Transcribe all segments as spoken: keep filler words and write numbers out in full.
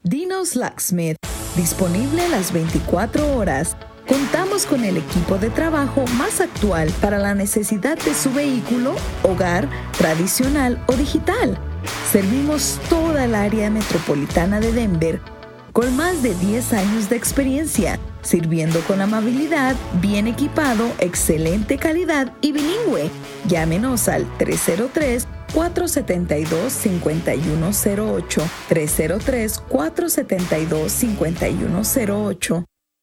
Dino's Locksmith, disponible las veinticuatro horas. Contamos con el equipo de trabajo más actual para la necesidad de su vehículo, hogar, tradicional o digital. Servimos toda el área metropolitana de Denver con más de diez años de experiencia, sirviendo con amabilidad, bien equipado, excelente calidad y bilingüe. Llámenos al tres cero tres, cuatro siete dos, cinco uno cero ocho, tres cero tres, cuatro siete dos, cinco uno cero ocho.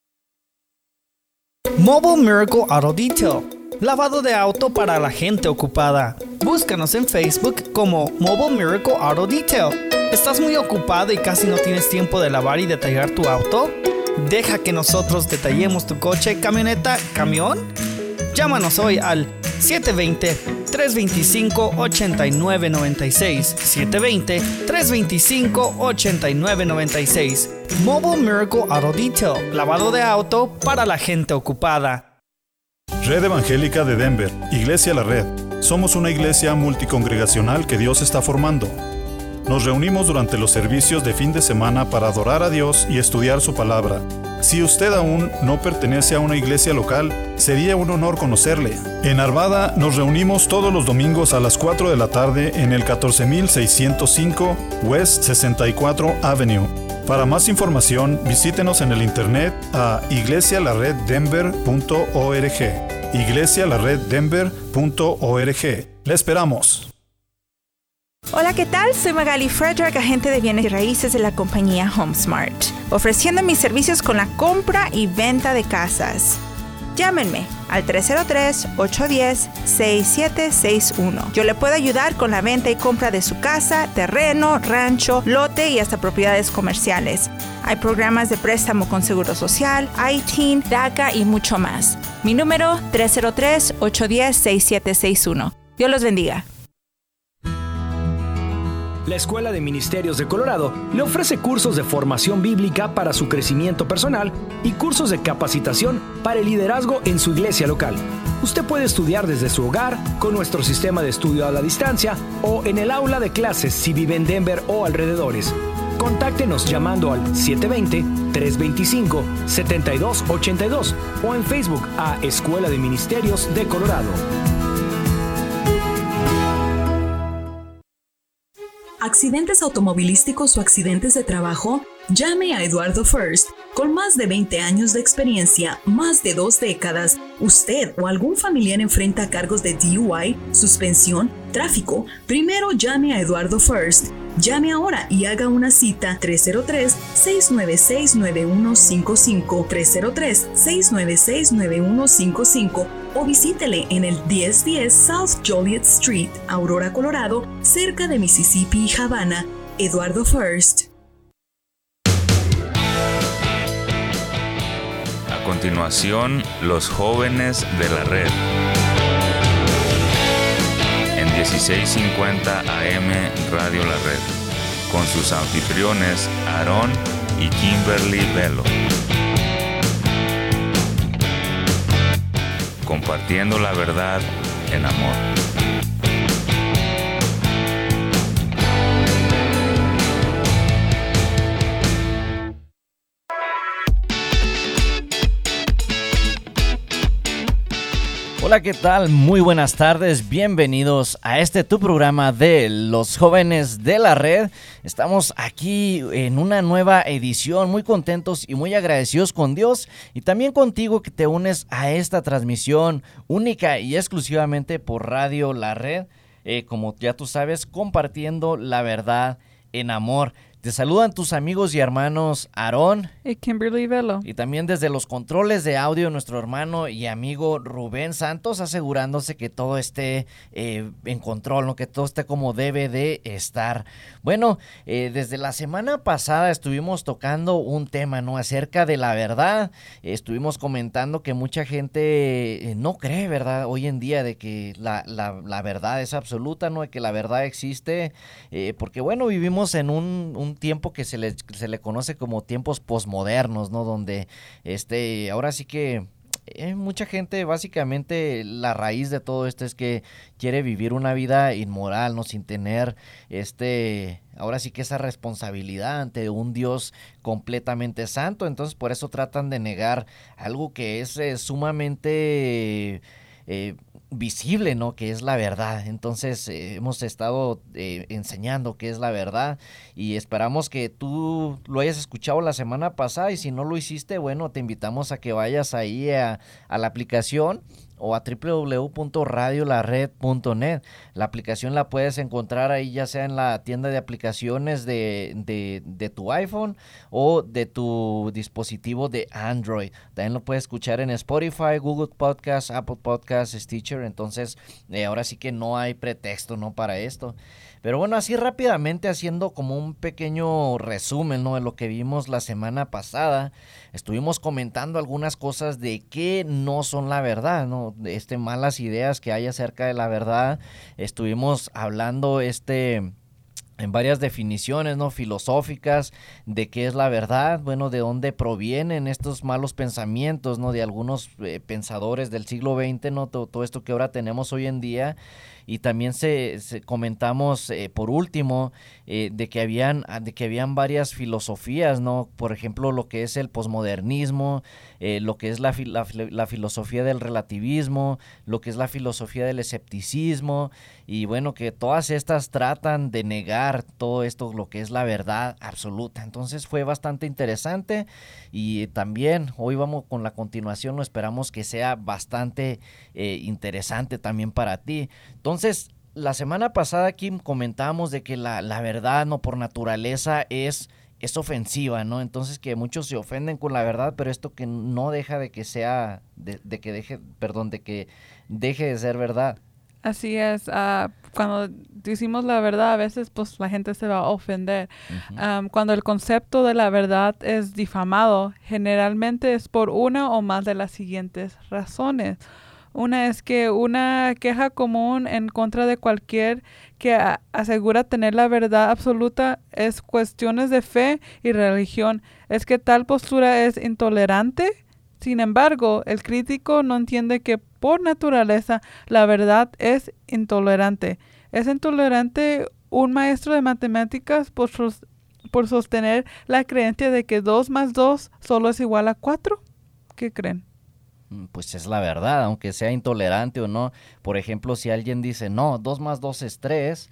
Mobile Miracle Auto Detail, lavado de auto para la gente ocupada. Búscanos en Facebook como Mobile Miracle Auto Detail. ¿Estás muy ocupado y casi no tienes tiempo de lavar y detallar tu auto? Deja que nosotros detallemos tu coche, camioneta, camión. Llámanos hoy al siete dos cero, tres dos cinco, ocho nueve nueve seis, siete dos cero, tres dos cinco, ocho nueve nueve seis. Mobile Miracle Auto Detail, lavado de auto para la gente ocupada. Red Evangélica de Denver, Iglesia La Red. Somos una iglesia multicongregacional que Dios está formando. Nos reunimos durante los servicios de fin de semana para adorar a Dios y estudiar su palabra. Si usted aún no pertenece a una iglesia local, sería un honor conocerle. En Arvada nos reunimos todos los domingos a las cuatro de la tarde en el catorce mil seiscientos cinco West sesenta y cuatro Avenue. Para más información, visítenos en el internet a iglesia la red denver punto org. iglesia la red denver punto org. ¡Le esperamos! Hola, ¿qué tal? Soy Magali Frederick, agente de bienes y raíces de la compañía HomeSmart, ofreciendo mis servicios con la compra y venta de casas. Llámenme al tres cero tres, ocho uno cero, seis siete seis uno. Yo le puedo ayudar con la venta y compra de su casa, terreno, rancho, lote y hasta propiedades comerciales. Hay programas de préstamo con Seguro Social, I T I N, DACA y mucho más. Mi número tres cero tres, ocho uno cero, seis siete seis uno. Dios los bendiga. La Escuela de Ministerios de Colorado le ofrece cursos de formación bíblica para su crecimiento personal y cursos de capacitación para el liderazgo en su iglesia local. Usted puede estudiar desde su hogar, con nuestro sistema de estudio a la distancia o en el aula de clases si vive en Denver o alrededores. Contáctenos llamando al siete dos cero, tres dos cinco, siete dos ocho dos o en Facebook a Escuela de Ministerios de Colorado. ¿Accidentes automovilísticos o accidentes de trabajo? Llame a Eduardo First. Con más de veinte años de experiencia, más de dos décadas, usted o algún familiar enfrenta cargos de D U I, suspensión, tráfico. Primero llame a Eduardo First. Llame ahora y haga una cita tres cero tres, seis nueve seis, nueve uno cinco cinco, tres cero tres, seis nueve seis, nueve uno cinco cinco o visítele en el diez diez South Joliet Street, Aurora, Colorado, cerca de Mississippi y Havana. Eduardo First. A continuación, los jóvenes de la red. En dieciséis cincuenta A M Radio La Red, con sus anfitriones Aarón y Kimberly Velo. Compartiendo la verdad en amor. Hola, ¿qué tal? Muy buenas tardes, bienvenidos a este tu programa de los jóvenes de la red. Estamos aquí en una nueva edición, muy contentos y muy agradecidos con Dios y también contigo que te unes a esta transmisión única y exclusivamente por Radio La Red, eh, como ya tú sabes, compartiendo la verdad en amor. Te saludan tus amigos y hermanos Aarón y Kimberly Velo. Y también desde los controles de audio nuestro hermano y amigo Rubén Santos, asegurándose que todo esté eh, en control, ¿no? Que todo esté como debe de estar. Bueno, eh, desde la semana pasada estuvimos tocando un tema, ¿no? Acerca de la verdad. Eh, estuvimos comentando que mucha gente eh, no cree, ¿verdad? Hoy en día de que la, la, la verdad es absoluta, ¿no? De que la verdad existe, eh, porque bueno, vivimos en un, un tiempo que se le, se le conoce como tiempos posmodernos, ¿no? Donde este, ahora sí que eh, mucha gente, básicamente, la raíz de todo esto es que quiere vivir una vida inmoral, ¿no? Sin tener este, ahora sí que esa responsabilidad ante un Dios completamente santo. Entonces, por eso tratan de negar algo que es eh, sumamente eh, visible, ¿no? Que es la verdad. Entonces, eh, hemos estado eh, enseñando qué es la verdad y esperamos que tú lo hayas escuchado la semana pasada, y si no lo hiciste, bueno, te invitamos a que vayas ahí a, a la aplicación o a doble u doble u doble u punto radio la red punto net. La aplicación la puedes encontrar ahí, ya sea en la tienda de aplicaciones de, de, de tu iPhone o de tu dispositivo de Android. También lo puedes escuchar en Spotify, Google Podcasts, Apple Podcasts, Stitcher. Entonces, eh, ahora sí que no hay pretexto, ¿no? Para esto. Pero bueno, así rápidamente, haciendo como un pequeño resumen, ¿no? De lo que vimos la semana pasada, estuvimos comentando algunas cosas de que no son la verdad, ¿no? De este, malas ideas que hay acerca de la verdad. Estuvimos hablando este... en varias definiciones, ¿no? Filosóficas de qué es la verdad, bueno, de dónde provienen estos malos pensamientos, ¿no? De algunos eh, pensadores del siglo veinte, ¿no? Todo, todo esto que ahora tenemos hoy en día. Y también se, se comentamos eh, por último eh, de que habían de que habían varias filosofías, ¿no? Por ejemplo, lo que es el posmodernismo, eh, lo que es la, la, la filosofía del relativismo, lo que es la filosofía del escepticismo, y bueno, que todas estas tratan de negar todo esto, lo que es la verdad absoluta. Entonces fue bastante interesante, y también hoy vamos con la continuación, lo esperamos que sea bastante eh, interesante también para ti. Entonces, Entonces, la semana pasada aquí comentábamos de que la, la verdad, no, por naturaleza es, es ofensiva, ¿no? Entonces, que muchos se ofenden con la verdad, pero esto que no deja de que sea, de, de que deje, perdón, de que deje de ser verdad. Así es, uh, cuando decimos la verdad, a veces pues la gente se va a ofender. Uh-huh. Um, cuando el concepto de la verdad es difamado, generalmente es por una o más de las siguientes razones. Una es que una queja común en contra de cualquier que a- asegura tener la verdad absoluta es cuestiones de fe y religión. Es que tal postura es intolerante. Sin embargo, el crítico no entiende que por naturaleza la verdad es intolerante. Es intolerante un maestro de matemáticas por, sos- por sostener la creencia de que dos más dos solo es igual a cuatro. ¿Qué creen? Pues es la verdad, aunque sea intolerante o no. Por ejemplo, si alguien dice, no, dos más dos es tres,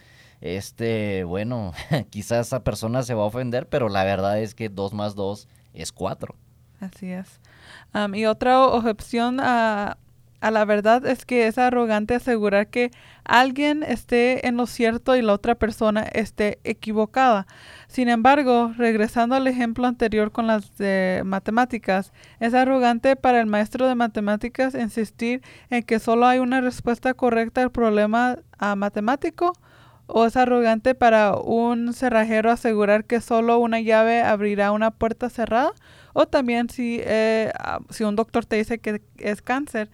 este, bueno, quizás esa persona se va a ofender, pero la verdad es que dos más dos es cuatro. Así es. Um, y otra objeción a, a la verdad es que es arrogante asegurar que alguien esté en lo cierto y la otra persona esté equivocada. Sin embargo, regresando al ejemplo anterior con las de matemáticas, es arrogante para el maestro de matemáticas insistir en que solo hay una respuesta correcta al problema uh, matemático, o es arrogante para un cerrajero asegurar que solo una llave abrirá una puerta cerrada, o también si, eh, si un doctor te dice que es cáncer,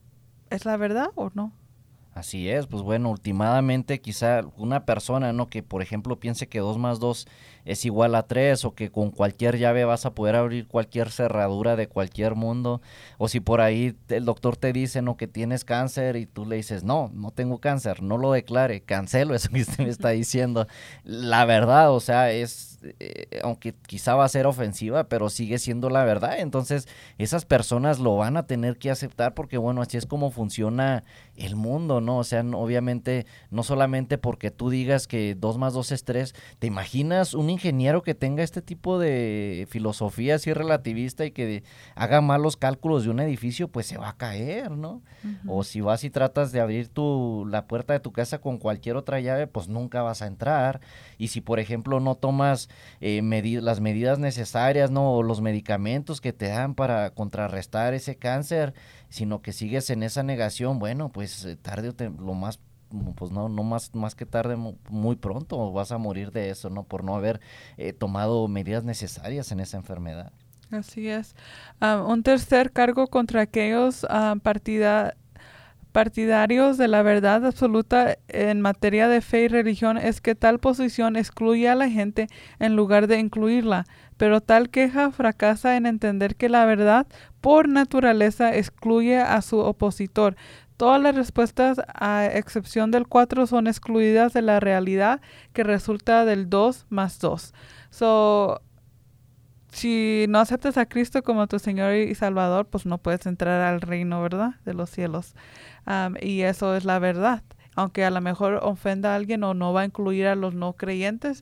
¿es la verdad o no? Así es, pues bueno, últimamente quizá una persona, ¿no? Que por ejemplo piense que dos más dos es igual a tres, o que con cualquier llave vas a poder abrir cualquier cerradura de cualquier mundo, o si por ahí el doctor te dice, ¿no? Que tienes cáncer y tú le dices, no, no tengo cáncer, no lo declare, cancelo eso que usted me está diciendo. La verdad, o sea, es, eh, aunque quizá va a ser ofensiva, pero sigue siendo la verdad. Entonces esas personas lo van a tener que aceptar, porque bueno, así es como funciona el mundo, ¿no? O sea, no, obviamente, no solamente porque tú digas que dos más dos es tres, ¿te imaginas un ingeniero que tenga este tipo de filosofía así relativista y que haga malos cálculos de un edificio? Pues se va a caer, ¿no? Uh-huh. O si vas y tratas de abrir tu, la puerta de tu casa con cualquier otra llave, pues nunca vas a entrar. Y si, por ejemplo, no tomas eh, medi- las medidas necesarias, ¿no? O los medicamentos que te dan para contrarrestar ese cáncer, sino que sigues en esa negación, bueno, pues tarde o te, lo más, pues no, no más, más que tarde, muy pronto vas a morir de eso, ¿no? Por no haber eh, tomado medidas necesarias en esa enfermedad. Así es. Um, un tercer cargo contra aquellos uh, partida, partidarios de la verdad absoluta en materia de fe y religión es que tal posición excluye a la gente en lugar de incluirla, pero tal queja fracasa en entender que la verdad por naturaleza excluye a su opositor. Todas las respuestas, a excepción del cuatro, son excluidas de la realidad que resulta del dos más dos. So, si no aceptas a Cristo como tu Señor y Salvador, pues no puedes entrar al reino, ¿verdad?, de los cielos. Um, y eso es la verdad. Aunque a lo mejor ofenda a alguien o no va a incluir a los no creyentes,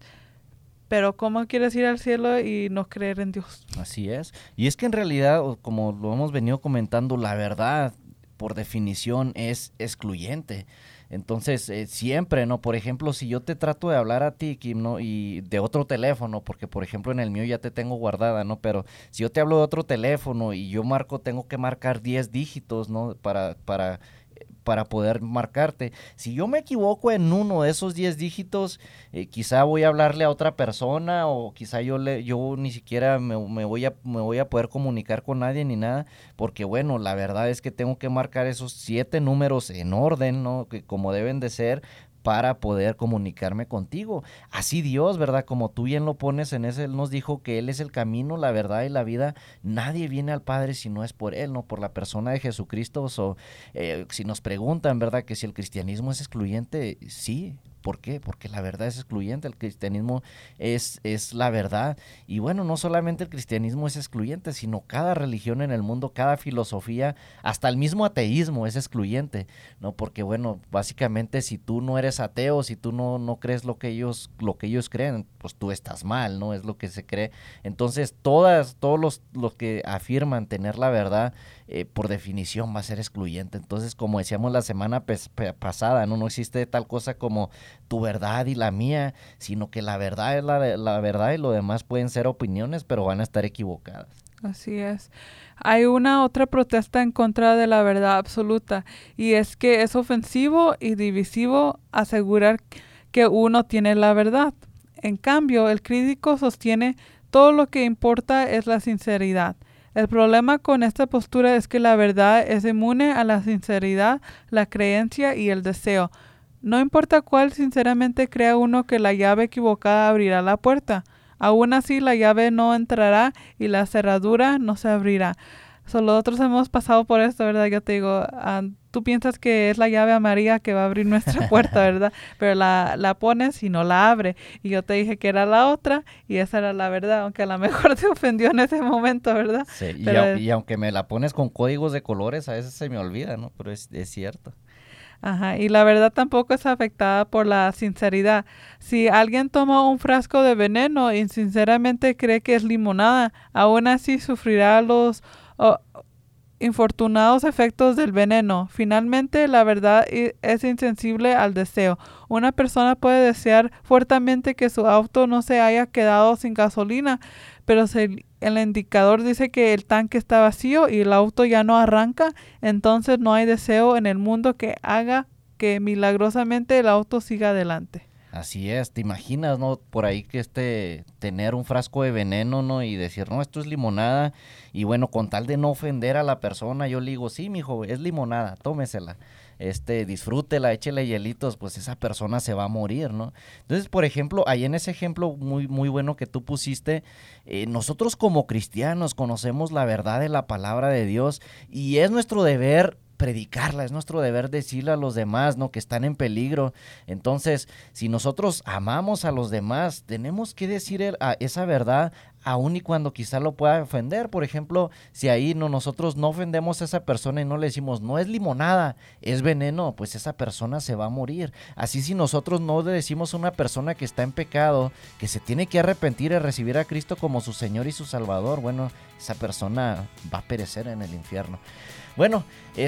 pero ¿cómo quieres ir al cielo y no creer en Dios? Así es. Y es que en realidad, como lo hemos venido comentando, la verdad, por definición, es excluyente. Entonces, eh, siempre, ¿no? Por ejemplo, si yo te trato de hablar a ti, Kim, ¿no? Y de otro teléfono, porque, por ejemplo, en el mío ya te tengo guardada, ¿no? Pero si yo te hablo de otro teléfono y yo marco, tengo que marcar diez dígitos, ¿no? Para, para, para poder marcarte. Si yo me equivoco en uno de esos diez dígitos, eh, quizá voy a hablarle a otra persona o quizá yo le, yo ni siquiera me, me voy a, me voy a poder comunicar con nadie ni nada, porque bueno, la verdad es que tengo que marcar esos siete números en orden, ¿no? Que como deben de ser, para poder comunicarme contigo. Así Dios, ¿verdad? Como tú bien lo pones en ese, Él nos dijo que Él es el camino, la verdad y la vida. Nadie viene al Padre si no es por Él, ¿no? Por la persona de Jesucristo. So, eh, si nos preguntan, ¿verdad? Que si el cristianismo es excluyente, sí. ¿Por qué? Porque la verdad es excluyente, el cristianismo es, es la verdad. Y bueno, no solamente el cristianismo es excluyente, sino cada religión en el mundo, cada filosofía, hasta el mismo ateísmo es excluyente, ¿no? Porque bueno, básicamente si tú no eres ateo, si tú no, no crees lo que ellos, lo que ellos creen, pues tú estás mal, ¿no? Es lo que se cree. Entonces, todas, todos los, los que afirman tener la verdad, eh, por definición va a ser excluyente. Entonces, como decíamos la semana pes- pasada, ¿no? No existe tal cosa como tu verdad y la mía, sino que la verdad es la, la verdad y lo demás pueden ser opiniones, pero van a estar equivocadas. Así es. Hay una otra protesta en contra de la verdad absoluta, y es que es ofensivo y divisivo asegurar que uno tiene la verdad. En cambio, el crítico sostiene todo lo que importa es la sinceridad. El problema con esta postura es que la verdad es inmune a la sinceridad, la creencia y el deseo. No importa cuál sinceramente crea uno que la llave equivocada abrirá la puerta. Aún así, la llave no entrará y la cerradura no se abrirá. Solo nosotros hemos pasado por esto, ¿verdad? Yo te digo, uh, tú piensas que es la llave amarilla que va a abrir nuestra puerta, ¿verdad? Pero la, la pones y no la abre. Y yo te dije que era la otra y esa era la verdad, aunque a lo mejor te ofendió en ese momento, ¿verdad? Sí, Pero, y, a, y aunque me la pones con códigos de colores, a veces se me olvida, ¿no? Pero es, es cierto. Ajá, y la verdad tampoco es afectada por la sinceridad. Si alguien toma un frasco de veneno y sinceramente cree que es limonada, aún así sufrirá los oh, infortunados efectos del veneno. Finalmente, la verdad es insensible al deseo. Una persona puede desear fuertemente que su auto no se haya quedado sin gasolina, pero si el indicador dice que el tanque está vacío y el auto ya no arranca, entonces no hay deseo en el mundo que haga que milagrosamente el auto siga adelante. Así es, te imaginas, ¿no? Por ahí que este, tener un frasco de veneno, ¿no? Y decir, no, esto es limonada. Y bueno, con tal de no ofender a la persona, yo le digo, sí, mijo, es limonada, tómesela. Este, disfrútela, échele hielitos, pues esa persona se va a morir, ¿no? Entonces, por ejemplo, ahí en ese ejemplo muy, muy bueno que tú pusiste, eh, nosotros como cristianos conocemos la verdad de la palabra de Dios y es nuestro deber predicarla, es nuestro deber decirle a los demás, ¿no? Que están en peligro. Entonces, si nosotros amamos a los demás, tenemos que decir el, a esa verdad aun y cuando quizá lo pueda ofender. Por ejemplo, si ahí no, nosotros no ofendemos a esa persona y no le decimos, no es limonada, es veneno, pues esa persona se va a morir. Así si nosotros no le decimos a una persona que está en pecado, que se tiene que arrepentir y recibir a Cristo como su Señor y su Salvador, bueno, esa persona va a perecer en el infierno. Bueno,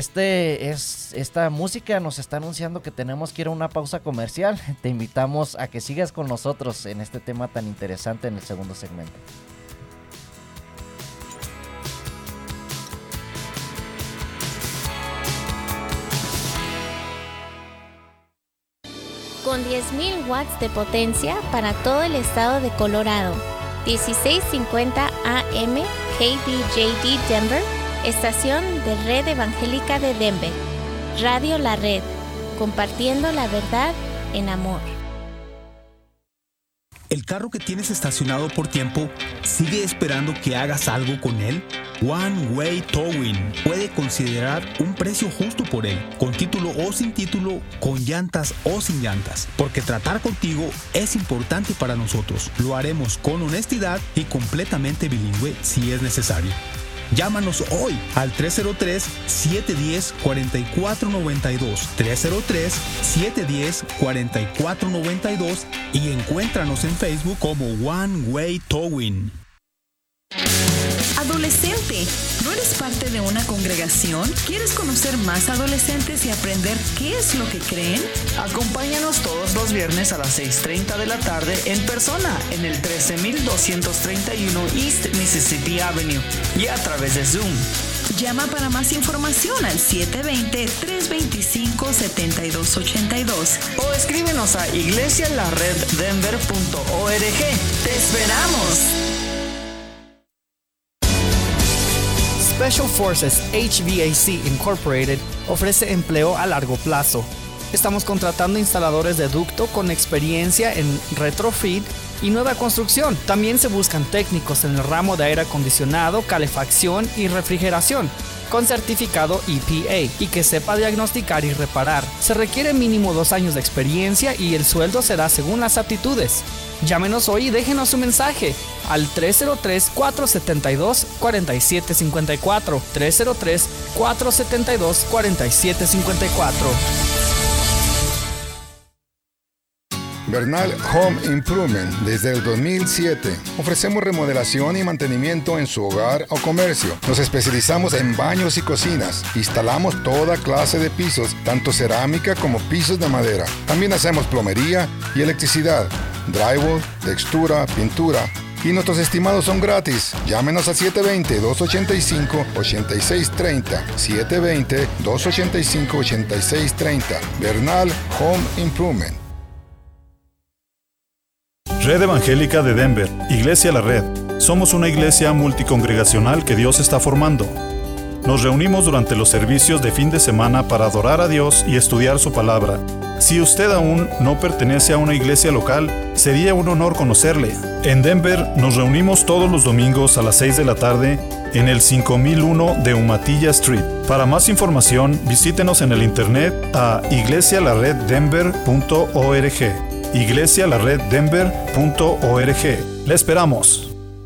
este es esta música nos está anunciando que tenemos que ir a una pausa comercial. Te invitamos a que sigas con nosotros en este tema tan interesante en el segundo segmento. Con diez mil watts de potencia para todo el estado de Colorado. dieciséis cincuenta A M K B J D Denver, estación de Red Evangélica de Denver. Radio La Red, compartiendo la verdad en amor. ¿El carro que tienes estacionado por tiempo sigue esperando que hagas algo con él? One Way Towing puede considerar un precio justo por él, con título o sin título, con llantas o sin llantas, porque tratar contigo es importante para nosotros. Lo haremos con honestidad y completamente bilingüe si es necesario. Llámanos hoy al tres cero tres, siete uno cero, cuatro cuatro nueve dos, tres cero tres, siete uno cero, cuatro cuatro nueve dos y encuéntranos en Facebook como One Way Towing. Adolescente, ¿no eres parte de una congregación? ¿Quieres conocer más adolescentes y aprender qué es lo que creen? Acompáñanos todos los viernes a las seis treinta de la tarde en persona en el trece mil doscientos treinta y uno East Mississippi Avenue y a través de Zoom. Llama para más información al siete dos cero, tres dos cinco, siete dos ocho dos o escríbenos a iglesia la red denver punto org. ¡Te esperamos! Special Forces H V A C Incorporated ofrece empleo a largo plazo. Estamos contratando instaladores de ducto con experiencia en retrofit y nueva construcción. También se buscan técnicos en el ramo de aire acondicionado, calefacción y refrigeración, con certificado E P A y que sepa diagnosticar y reparar. Se requiere mínimo dos años de experiencia y el sueldo será según las aptitudes. Llámenos hoy y déjenos su mensaje al tres cero tres, cuatro siete dos, cuatro siete cinco cuatro, tres cero tres, cuatro siete dos, cuatro siete cinco cuatro. Bernal Home Improvement. Desde el dos mil siete ofrecemos remodelación y mantenimiento en su hogar o comercio. Nos especializamos en baños y cocinas. Instalamos toda clase de pisos, tanto cerámica como pisos de madera. También hacemos plomería y electricidad, drywall, textura, pintura. Y nuestros estimados son gratis. Llámenos a siete dos cero, dos ocho cinco, ocho seis tres cero. siete dos cero, dos ocho cinco, ocho seis tres cero. Bernal Home Improvement. Red Evangélica de Denver, Iglesia La Red. Somos una iglesia multicongregacional que Dios está formando. Nos reunimos durante los servicios de fin de semana para adorar a Dios y estudiar su palabra. Si usted aún no pertenece a una iglesia local, sería un honor conocerle. En Denver nos reunimos todos los domingos a las seis de la tarde en el cinco mil uno de Umatilla Street. Para más información, visítenos en el internet a iglesia la red denver punto org. iglesia la red denver punto org. ¡Le esperamos!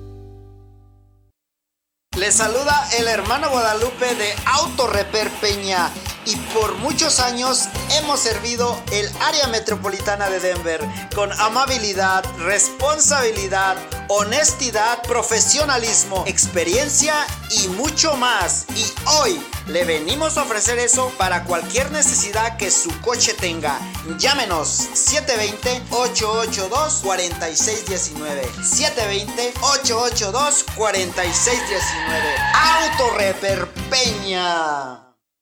Les saluda el hermano Guadalupe de Auto Repair Peña y por muchos años hemos servido el área metropolitana de Denver con amabilidad, responsabilidad, honestidad, profesionalismo, experiencia y mucho más. Y hoy le venimos a ofrecer eso para cualquier necesidad que su coche tenga. Llámenos siete dos cero, ocho ocho dos, cuatro seis uno nueve. siete dos cero, ocho ocho dos, cuatro seis uno nueve. Auto Repair Peña.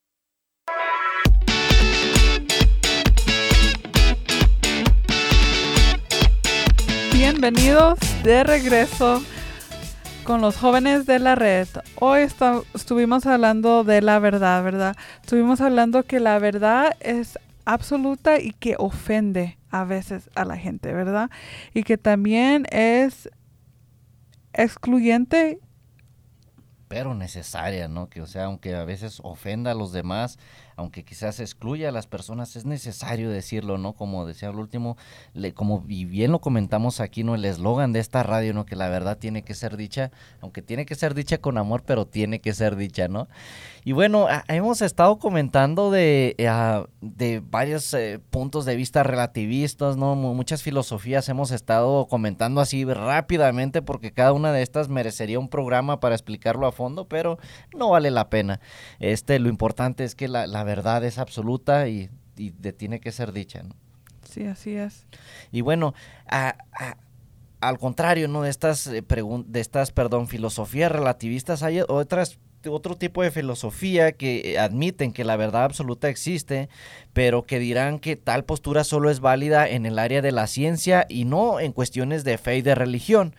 Bienvenidos de regreso con los jóvenes de la red. Hoy está, estuvimos hablando de la verdad, ¿verdad? Estuvimos hablando que la verdad es absoluta y que ofende a veces a la gente, ¿verdad? Y que también es excluyente, pero necesaria, ¿no? Que, o sea, aunque a veces ofenda a los demás, aunque quizás excluya a las personas, es necesario decirlo, ¿no? Como decía el último, le, como y bien lo comentamos aquí, ¿no? El eslogan de esta radio, ¿no? Que la verdad tiene que ser dicha, aunque tiene que ser dicha con amor, pero tiene que ser dicha, ¿no? Y bueno, a, hemos estado comentando de, a, de varios eh, puntos de vista relativistas, ¿no? Muchas filosofías hemos estado comentando así rápidamente porque cada una de estas merecería un programa para explicarlo a fondo, pero no vale la pena. Este, lo importante es que la, la verdad es absoluta y, y de, tiene que ser dicha, ¿no? Sí, así es. Y bueno, a, a, al contrario, ¿no? De estas, eh, pregun- de estas, perdón, filosofías relativistas, hay otras otro tipo de filosofía que admiten que la verdad absoluta existe, pero que dirán que tal postura solo es válida en el área de la ciencia y no en cuestiones de fe y de religión.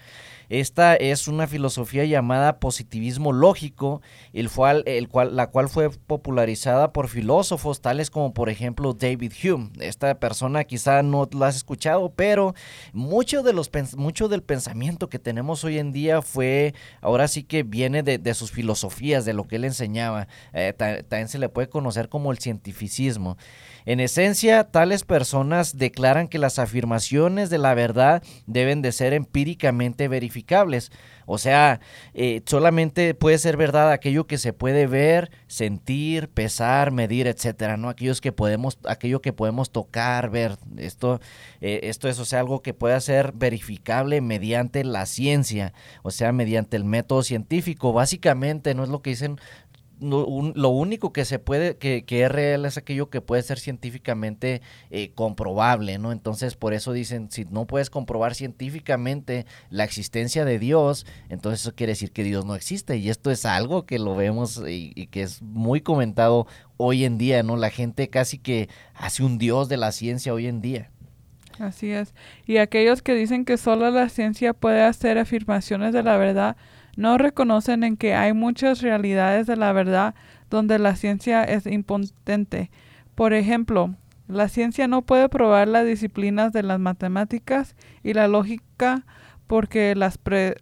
Esta es una filosofía llamada positivismo lógico, el cual, el cual, la cual fue popularizada por filósofos tales como por ejemplo David Hume. Esta persona quizá no la has escuchado, pero mucho, de los, mucho del pensamiento que tenemos hoy en día fue, ahora sí que viene de, de sus filosofías, de lo que él enseñaba. Eh, también se le puede conocer como el cientificismo. En esencia, tales personas declaran que las afirmaciones de la verdad deben de ser empíricamente verificables. O sea, eh, solamente puede ser verdad aquello que se puede ver, sentir, pesar, medir, etcétera, ¿no? Aquellos que podemos, aquello que podemos tocar, ver. Esto, eh, esto es, o sea, algo que pueda ser verificable mediante la ciencia, o sea, mediante el método científico. Básicamente, no es lo que dicen. No, un, lo único que se puede, que, que es real es aquello que puede ser científicamente eh, comprobable, ¿no? Entonces, por eso dicen, si no puedes comprobar científicamente la existencia de Dios, entonces eso quiere decir que Dios no existe. Y esto es algo que lo vemos y, y que es muy comentado hoy en día, ¿no? La gente casi que hace un Dios de la ciencia hoy en día. Así es. Y aquellos que dicen que solo la ciencia puede hacer afirmaciones de la verdad, no reconocen en que hay muchas realidades de la verdad donde la ciencia es impotente. Por ejemplo, la ciencia no puede probar las disciplinas de las matemáticas y la lógica porque las pre-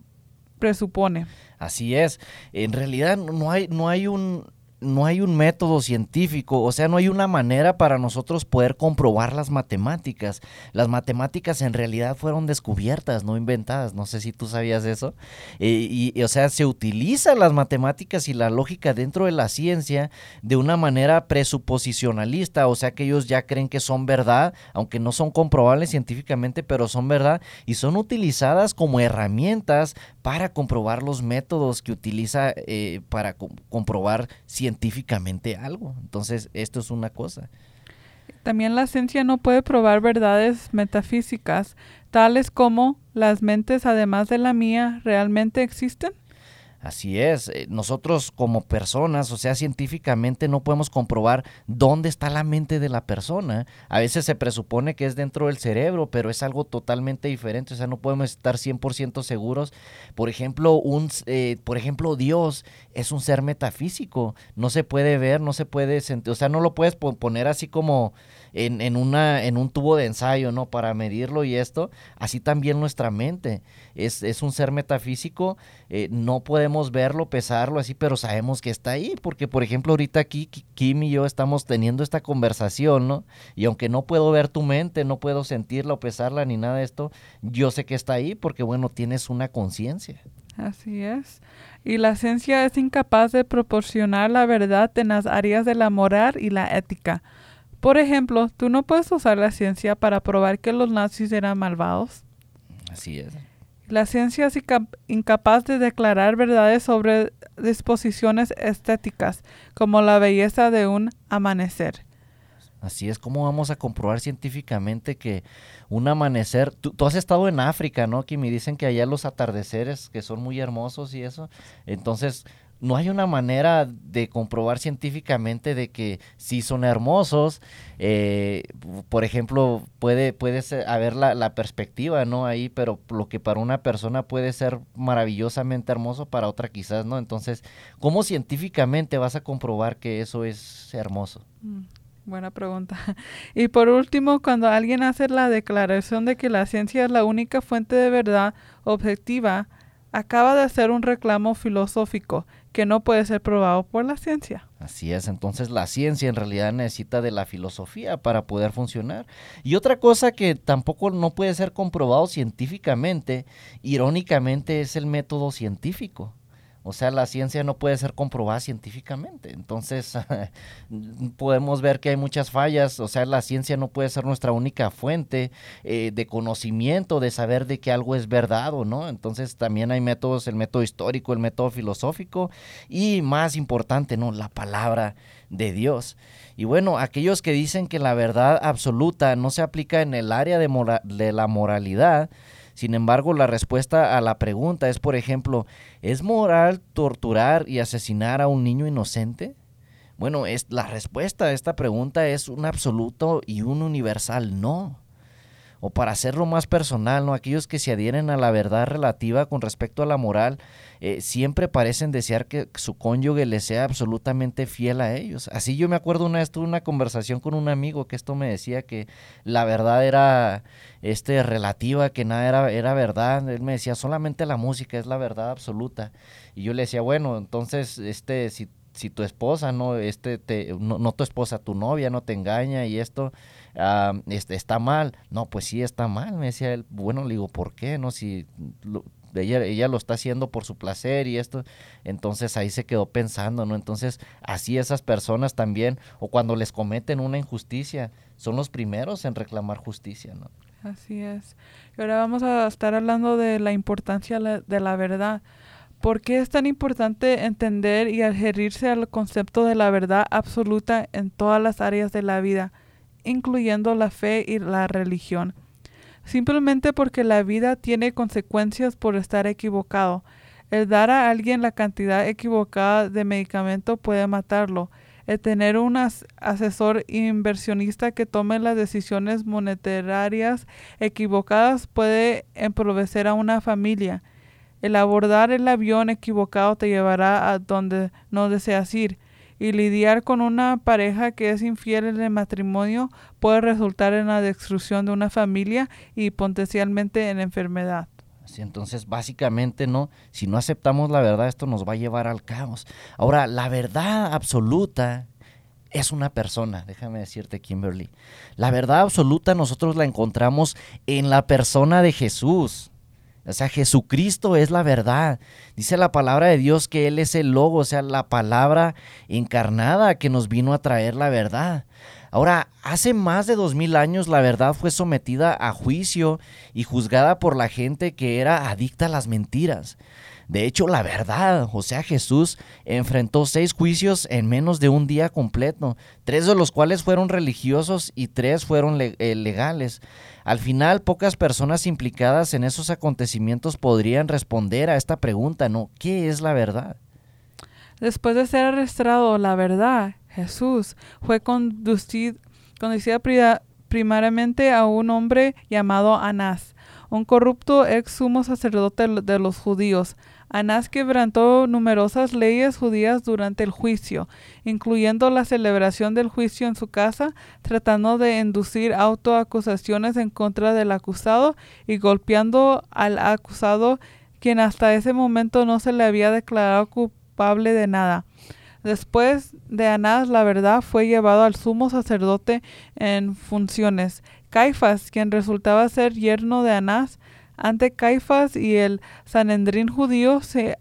presupone. Así es. En realidad no hay, no hay un... no hay un método científico, o sea, no hay una manera para nosotros poder comprobar las matemáticas. Las matemáticas en realidad fueron descubiertas, no inventadas. No sé si tú sabías eso. Eh, y, y, o sea, se utilizan las matemáticas y la lógica dentro de la ciencia de una manera presuposicionalista, o sea, que ellos ya creen que son verdad, aunque no son comprobables científicamente, pero son verdad y son utilizadas como herramientas para comprobar los métodos que utiliza eh, para co- comprobar científicamente algo. Entonces, esto es una cosa. También la ciencia no puede probar verdades metafísicas, tales como las mentes, además de la mía, ¿realmente existen? Así es, nosotros como personas, o sea, científicamente no podemos comprobar dónde está la mente de la persona. A veces se presupone que es dentro del cerebro, pero es algo totalmente diferente, o sea, no podemos estar cien por ciento seguros. Por ejemplo, un, eh, por ejemplo, Dios es un ser metafísico, no se puede ver, no se puede sentir, o sea, no lo puedes poner así como en, en, una, en un tubo de ensayo, ¿no? Para medirlo y esto, así también nuestra mente es, es un ser metafísico, eh, no podemos verlo, pesarlo así, pero sabemos que está ahí, porque por ejemplo ahorita aquí Kim y yo estamos teniendo esta conversación, ¿no? Y aunque no puedo ver tu mente, no puedo sentirla o pesarla ni nada de esto, yo sé que está ahí porque bueno, tienes una conciencia. Así es. Y la ciencia es incapaz de proporcionar la verdad en las áreas de la moral y la ética. Por ejemplo, tú no puedes usar la ciencia para probar que los nazis eran malvados. Así es. La ciencia es incapaz de declarar verdades sobre disposiciones estéticas, como la belleza de un amanecer. Así es, ¿cómo vamos a comprobar científicamente que un amanecer... Tú, tú has estado en África, ¿no? Que me dicen que allá los atardeceres, que son muy hermosos y eso. Entonces, no hay una manera de comprobar científicamente de que sí son hermosos. Eh, por ejemplo, puede, puede ser, haber la, la perspectiva, ¿no? Ahí, pero lo que para una persona puede ser maravillosamente hermoso, para otra quizás, ¿no? Entonces, ¿cómo científicamente vas a comprobar que eso es hermoso? Mm. Buena pregunta. Y por último, cuando alguien hace la declaración de que la ciencia es la única fuente de verdad objetiva, acaba de hacer un reclamo filosófico que no puede ser probado por la ciencia. Así es, entonces la ciencia en realidad necesita de la filosofía para poder funcionar. Y otra cosa que tampoco no puede ser comprobado científicamente, irónicamente, es el método científico. O sea, la ciencia no puede ser comprobada científicamente. Entonces, podemos ver que hay muchas fallas. O sea, la ciencia no puede ser nuestra única fuente eh, de conocimiento, de saber de que algo es verdad o no. Entonces, también hay métodos, el método histórico, el método filosófico y, más importante, ¿no? La palabra de Dios. Y bueno, aquellos que dicen que la verdad absoluta no se aplica en el área de, mora- de la moralidad. Sin embargo, la respuesta a la pregunta es, por ejemplo, ¿es moral torturar y asesinar a un niño inocente? Bueno, es, la respuesta a esta pregunta es un absoluto y un universal no. O para hacerlo más personal, ¿no? Aquellos que se adhieren a la verdad relativa con respecto a la moral, eh, siempre parecen desear que su cónyuge les sea absolutamente fiel a ellos. Así yo me acuerdo una vez tuve una conversación con un amigo que esto me decía que la verdad era este, relativa, que nada era, era verdad. Él me decía, solamente la música es la verdad absoluta. Y yo le decía, bueno, entonces, este, si si tu esposa, no, este, te, no, no tu esposa, tu novia no te engaña y esto uh, este, está mal. No, pues sí está mal, me decía él. Bueno, le digo, ¿por qué? No, si lo, ella, ella lo está haciendo por su placer y esto. Entonces ahí se quedó pensando, ¿no? Entonces así esas personas también, o cuando les cometen una injusticia, son los primeros en reclamar justicia, ¿no? Así es. Y ahora vamos a estar hablando de la importancia de la verdad. ¿Por qué es tan importante entender y adherirse al concepto de la verdad absoluta en todas las áreas de la vida, incluyendo la fe y la religión? Simplemente porque la vida tiene consecuencias por estar equivocado. El dar a alguien la cantidad equivocada de medicamento puede matarlo. El tener un as- asesor inversionista que tome las decisiones monetarias equivocadas puede empobrecer a una familia. El abordar el avión equivocado te llevará a donde no deseas ir, y lidiar con una pareja que es infiel en el matrimonio puede resultar en la destrucción de una familia y potencialmente en enfermedad. Sí, entonces, básicamente, no, si no aceptamos la verdad, esto nos va a llevar al caos. Ahora, la verdad absoluta es una persona, déjame decirte, Kimberly. La verdad absoluta nosotros la encontramos en la persona de Jesús. O sea, Jesucristo es la verdad. Dice la palabra de Dios que Él es el Logo, o sea, la palabra encarnada que nos vino a traer la verdad. Ahora, hace más de dos mil años la verdad fue sometida a juicio y juzgada por la gente que era adicta a las mentiras. De hecho, la verdad, o sea, Jesús enfrentó seis juicios en menos de un día completo, tres de los cuales fueron religiosos y tres fueron le- eh, legales. Al final, pocas personas implicadas en esos acontecimientos podrían responder a esta pregunta, ¿no? ¿Qué es la verdad? Después de ser arrestado, la verdad, Jesús fue conducido, conducido pri- primariamente a un hombre llamado Anás, un corrupto ex sumo sacerdote de los judíos. Anás quebrantó numerosas leyes judías durante el juicio, incluyendo la celebración del juicio en su casa, tratando de inducir autoacusaciones en contra del acusado y golpeando al acusado, quien hasta ese momento no se le había declarado culpable de nada. Después de Anás, la verdad fue llevado al sumo sacerdote en funciones, Caifás, quien resultaba ser yerno de Anás. Ante Caifás y el Sanedrín judío se,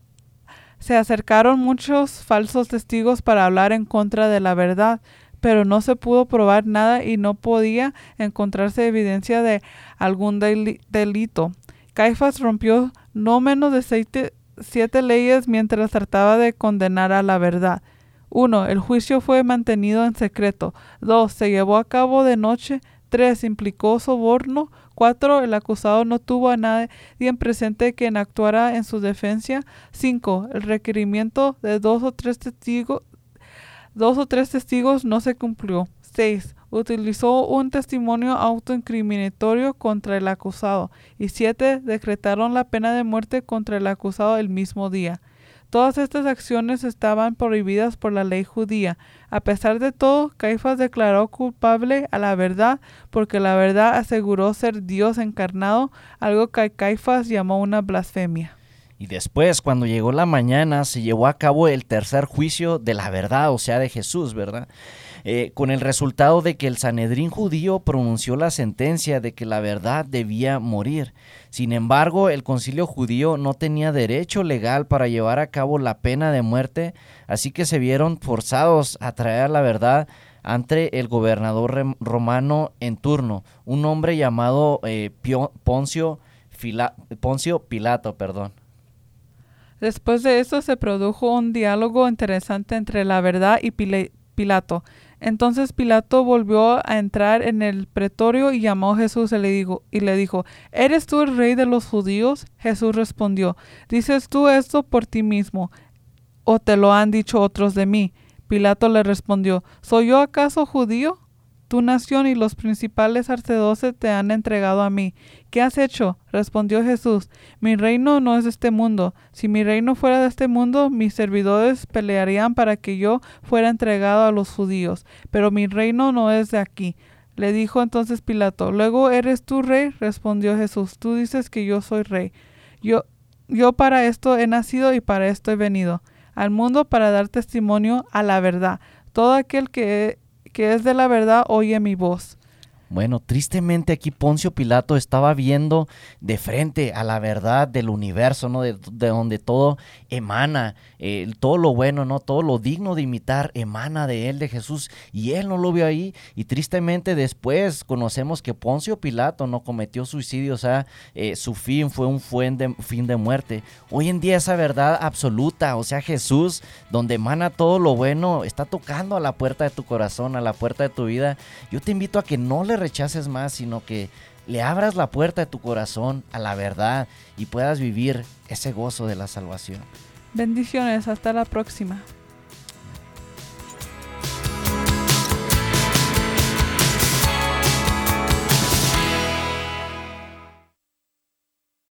se acercaron muchos falsos testigos para hablar en contra de la verdad, pero no se pudo probar nada y no podía encontrarse evidencia de algún deli- delito. Caifás rompió no menos de siete, siete leyes mientras trataba de condenar a la verdad. uno. El juicio fue mantenido en secreto. dos. Se llevó a cabo de noche. tres. Implicó soborno. cuatro. El acusado no tuvo a nadie presente quien actuara en su defensa. cinco. El requerimiento de dos o tres testigos, dos o tres testigos no se cumplió. seis. Utilizó un testimonio autoincriminatorio contra el acusado. Y siete. Decretaron la pena de muerte contra el acusado el mismo día. Todas estas acciones estaban prohibidas por la ley judía. A pesar de todo, Caifás declaró culpable a la verdad porque la verdad aseguró ser Dios encarnado, algo que Caifás llamó una blasfemia. Y después, cuando llegó la mañana, se llevó a cabo el tercer juicio de la verdad, o sea, de Jesús, ¿verdad? Eh, con el resultado de que el Sanedrín judío pronunció la sentencia de que la verdad debía morir. Sin embargo, el concilio judío no tenía derecho legal para llevar a cabo la pena de muerte, así que se vieron forzados a traer la verdad ante el gobernador romano en turno, un hombre llamado eh, Pio, Poncio, Fila, Poncio Pilato, perdón. Después de esto se produjo un diálogo interesante entre la verdad y Pile- Pilato. Entonces Pilato volvió a entrar en el pretorio y llamó a Jesús y le dijo, y le dijo, ¿eres tú el rey de los judíos? Jesús respondió, ¿dices tú esto por ti mismo, o te lo han dicho otros de mí? Pilato le respondió, ¿soy yo acaso judío? Tu nación y los principales sacerdotes te han entregado a mí. ¿Qué has hecho? Respondió Jesús. Mi reino no es de este mundo. Si mi reino fuera de este mundo, mis servidores pelearían para que yo fuera entregado a los judíos. Pero mi reino no es de aquí. Le dijo entonces Pilato. ¿Luego eres tú rey? Respondió Jesús. Tú dices que yo soy rey. Yo, yo para esto he nacido y para esto he venido al mundo, para dar testimonio a la verdad. Todo aquel que que es de la verdad, oye mi voz. Bueno, tristemente aquí Poncio Pilato estaba viendo de frente a la verdad del universo, ¿no? De, de donde todo emana, eh, todo lo bueno, ¿no? Todo lo digno de imitar emana de él, de Jesús, y él no lo vio ahí. Y tristemente después conocemos que Poncio Pilato no cometió suicidio, o sea, eh, su fin fue un fin de, fin de muerte. Hoy en día esa verdad absoluta, o sea, Jesús, donde emana todo lo bueno, está tocando a la puerta de tu corazón, a la puerta de tu vida. Yo te invito a que no le rechaces más, sino que le abras la puerta de tu corazón a la verdad y puedas vivir ese gozo de la salvación. Bendiciones, hasta la próxima.